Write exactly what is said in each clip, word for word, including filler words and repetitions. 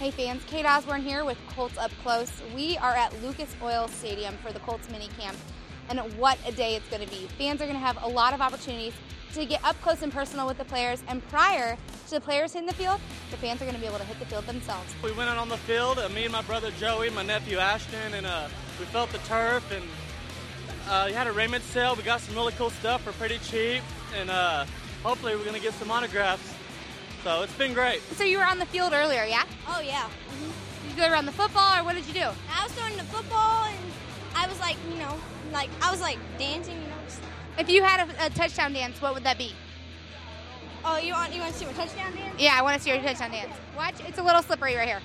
Hey fans, Kate Osborne here with Colts Up Close. We are at Lucas Oil Stadium for the Colts mini camp, and what a day it's going to be. Fans are going to have a lot of opportunities to get up close and personal with the players, and prior to the players hitting the field, the fans are going to be able to hit the field themselves. We went out on the field, uh, me and my brother Joey, my nephew Ashton, and uh, we felt the turf, and uh, we had a raiment sale. We got some really cool stuff for pretty cheap, and uh, hopefully we're going to get some autographs. So it's been great. So you were on the field earlier, yeah? Oh, yeah. Mm-hmm. Did you go around the football, or what did you do? I was throwing the football, and I was like, you know, like, I was like dancing, you know. If you had a, a touchdown dance, what would that be? Oh, you want you want to see my touchdown dance? Yeah, I want to see your touchdown dance. Watch, it's a little slippery right here.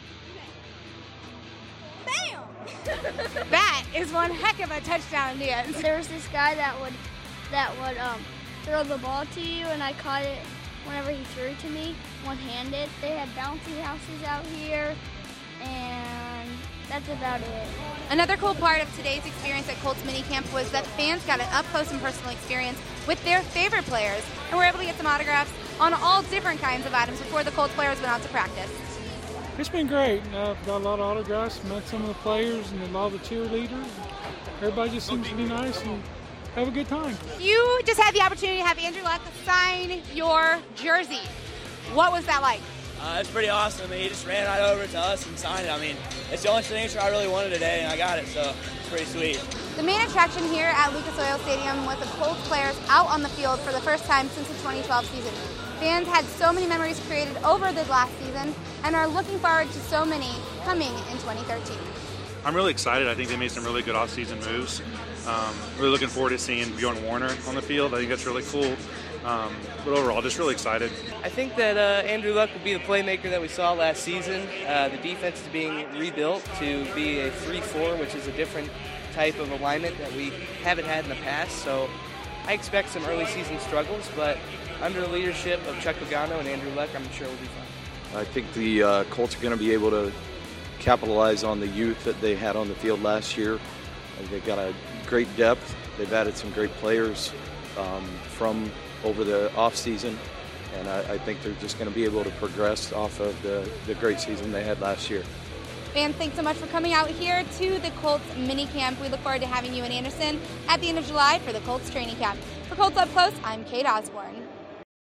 Bam! That is one heck of a touchdown dance. There was this guy that would that would um, throw the ball to you, and I caught it whenever he threw it to me, one-handed. They had bouncy houses out here, and that's about it. Another cool part of today's experience at Colts minicamp was that fans got an up-close and personal experience with their favorite players, and were able to get some autographs on all different kinds of items before the Colts players went out to practice. It's been great. I've got a lot of autographs, met some of the players and a lot of the cheerleaders. Everybody just seems to be nice and have a good time. You just had the opportunity to have Andrew Luck sign your jersey. What was that like? Uh, it's pretty awesome. I mean, he just ran right over to us and signed it. I mean, it's the only signature I really wanted today, and I got it, so it's pretty sweet. The main attraction here at Lucas Oil Stadium was the Colts players out on the field for the first time since the twenty twelve season. Fans had so many memories created over the last season and are looking forward to so many coming in twenty thirteen. I'm really excited. I think they made some really good off-season moves. Um, really looking forward to seeing Bjorn Warner on the field. I think that's really cool. Um, but overall, just really excited. I think that uh, Andrew Luck will be the playmaker that we saw last season. Uh, the defense is being rebuilt to be a three four, which is a different type of alignment that we haven't had in the past. So I expect some early season struggles, but under the leadership of Chuck Pagano and Andrew Luck, I'm sure we'll be fine. I think the uh, Colts are going to be able to capitalize on the youth that they had on the field last year. They've got a great depth. They've added some great players um, from over the off-season, and I, I think they're just going to be able to progress off of the, the great season they had last year. Fans, thanks so much for coming out here to the Colts minicamp. We look forward to having you in Anderson at the end of July for the Colts training camp. For Colts Up Close, I'm Kate Osborne.